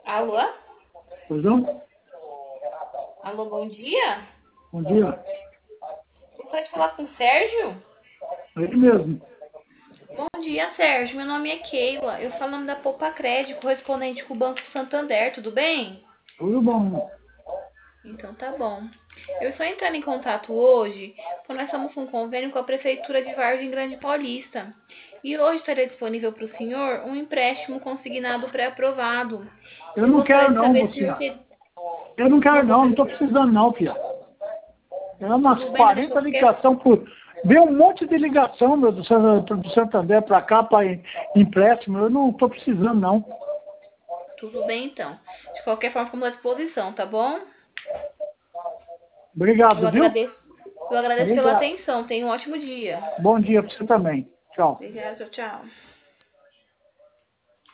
Alô? Pois não? Alô, bom dia? Bom dia. Gostaria de falar com o Sérgio? É ele mesmo. Bom dia, Sérgio. Meu nome é Keila. Eu falo da Poupa Crédito, correspondente com o Banco Santander, tudo bem? Tudo bom. Então tá bom. Eu estou entrando em contato hoje, porque nós estamos com um convênio com a Prefeitura de Vargem Grande Paulista. E hoje estaria disponível para o senhor um empréstimo consignado pré-aprovado. Eu Eu não gostaria quero de não, saber se o senhor mocinha. tem... Eu não quero Não não, não gostaria estou de... precisando não, filha. É umas Tudo bem, mas eu 40 só quero... ligação por... Veio um monte de ligação, meu, do Santander para cá, para empréstimo. Eu não estou precisando não. Tudo bem, então. De qualquer forma, ficamos à disposição, tá bom? Eu Obrigado, viu? agradeço, eu agradeço pela Obrigado. atenção. Tenha um ótimo dia. Bom dia para você também. Tchau. Obrigada, tchau, tchau.